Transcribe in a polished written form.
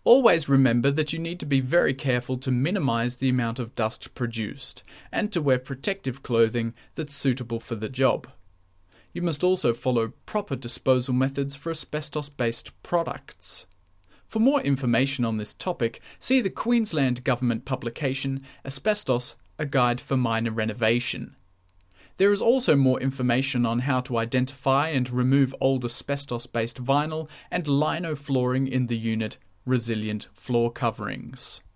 Always remember that you need to be very careful to minimise the amount of dust produced, and to wear protective clothing that's suitable for the job. You must also follow proper disposal methods for asbestos-based products. For more information on this topic, see the Queensland Government publication Asbestos, a Guide for Minor Renovation. There is also more information on how to identify and remove old asbestos-based vinyl and lino flooring in the unit resilient floor coverings.